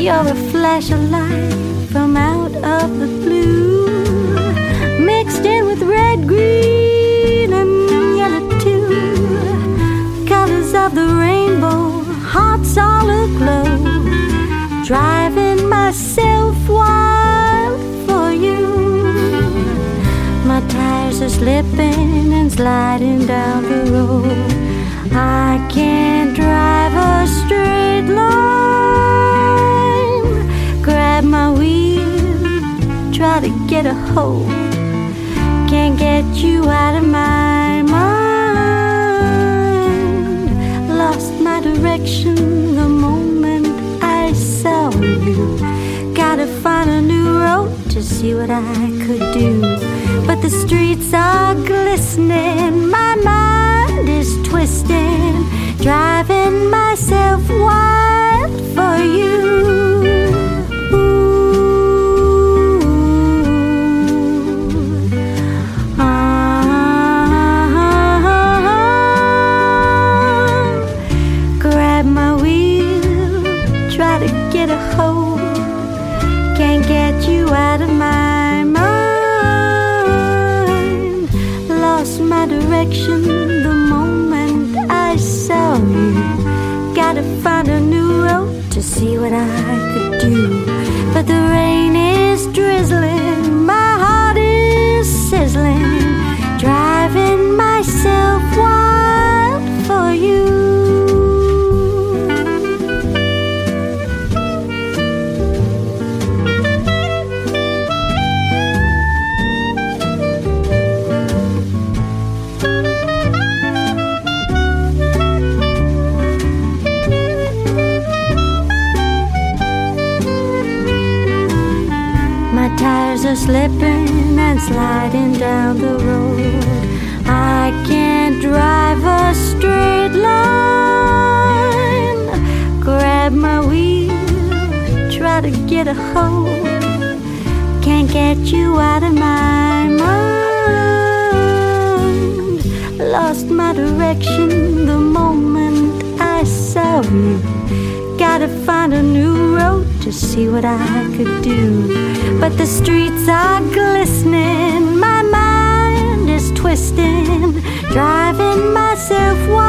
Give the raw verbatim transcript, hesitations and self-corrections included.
You're a flash of light from out of the blue, mixed in with red, green, and yellow too. Colors of the rainbow, hearts all aglow, driving myself wild for you. My tires are slipping and sliding down the road. I can't drive a straight line. Grab my wheel, try to get a hold. Can't get you out of my mind. Lost my direction the moment I saw you. Gotta find a new road to see what I could do. But the streets are glistening, my mind is twisting, driving myself wild for you. Ooh. Ah, grab my wheel, try to get a hold. Can't get you out of my mind. Lost my direction the moment I saw you. Gotta find a new road to see what I could do. But the rain is drizzling, my heart is sizzling, driving myself wild for you. Tires are slipping and sliding down the road. I can't drive a straight line. Grab my wheel, try to get a hold. Can't get you out of my mind. Lost my direction the moment I saw you. Gotta find a new road to see what I could do. But the streets are glistening, my mind is twisting, driving myself wild.